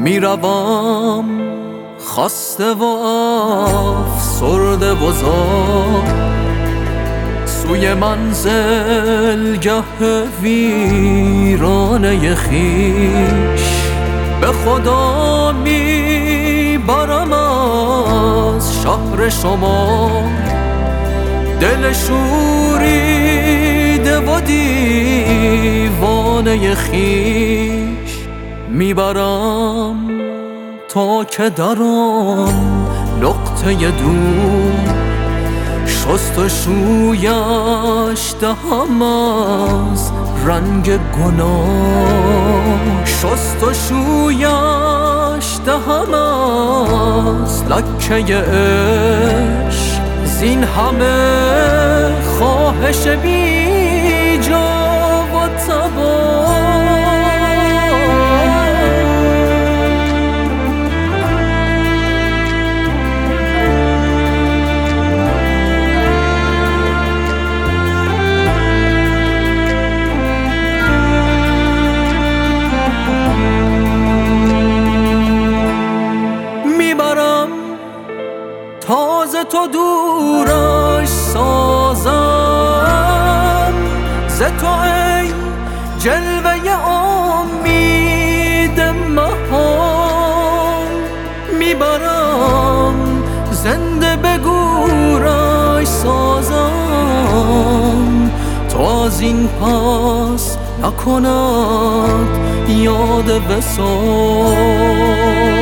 میروم خسته و افسرده و زار سوی منزلگه ویرانه خویش. به خدا میبرم از شهر شما دل شوریده و دیوانه خویش. میبرم تا که در آن نقطه دور شست و شویش دهم از رنگ گناه. شست و شویش دهم از لکه عشق زین همه خواهش بی جا و تبا. تازه تو دورش سازم ز تو ای جلوه امید مهان. میبرم زنده به گورش سازم تا از این پس نکند یاد وصال.